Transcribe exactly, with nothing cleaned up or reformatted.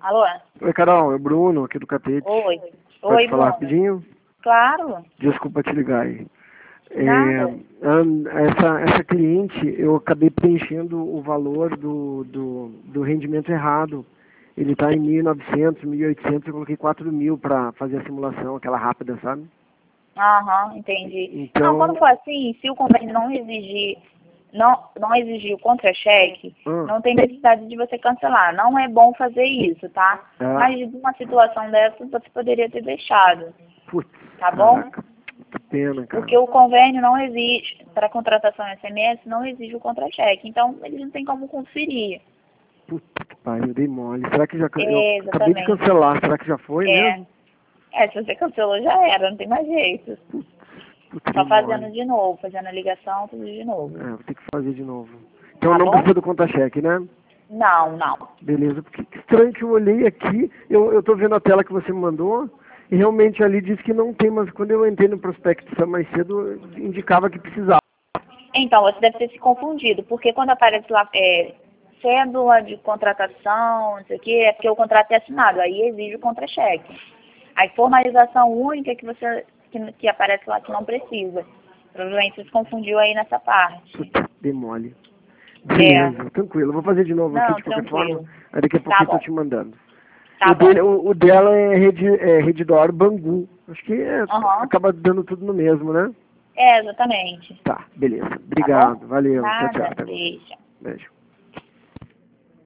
Alô? Oi, Carol, é o Bruno, aqui do Catete. Oi. Pode Oi, falar Bruno. rapidinho? Claro. Desculpa te ligar aí. É, Nada. an- essa, essa cliente, eu acabei preenchendo o valor do, do, do rendimento errado. Ele está em mil e novecentos, mil e oitocentos, eu coloquei quatro mil para fazer a simulação, aquela rápida, sabe? Aham, entendi. Então, Não, quando for assim, se o convênio não exigir, não, não exigir o contra-cheque, hum, não tem necessidade de você cancelar. Não é bom fazer isso, tá? ah, Mas de uma situação dessa, você poderia ter deixado, putz, tá bom? caraca, que pena, cara. Porque o convênio não exige, para contratação S M S, não exige o contra-cheque. Então, eles não tem como conferir. Puta que pariu, eu dei mole. Será que já, can- eu É, acabei de exatamente. cancelar, será que já foi É. mesmo? É, se você cancelou, já era, não tem mais jeito. Puta, Só dei fazendo mole. de novo, fazendo a ligação, tudo de novo. É, vou ter que fazer de novo. Então Tá não bom? precisa do conta-cheque, né? Não, não. Beleza, porque que estranho que eu olhei aqui, eu, eu tô vendo a tela que você me mandou, e realmente ali diz que não tem, mas quando eu entrei no prospecto mais cedo, indicava que precisava. Então, você deve ter se confundido, porque quando aparece lá é, cédula de contratação, não sei o quê, é porque o contrato é assinado, aí exige o contra-cheque. A formalização única que você que, que aparece lá que não precisa. Provavelmente você se confundiu aí nessa parte. Puta, dei mole. É. Beleza, tranquilo, eu vou fazer de novo aqui Não, de qualquer forma, tranquilo. aí daqui a pouco Tá eu tô bom. te mandando. Tá O, dele, bom. o, o dela é, rede, é Redditor Bangu, acho que é, Aham. acaba dando tudo no mesmo, né? É, exatamente. Tá, beleza, Tá bom? obrigado, valeu, tchau, tchau, Nada. até mais. Deixa. Beijo.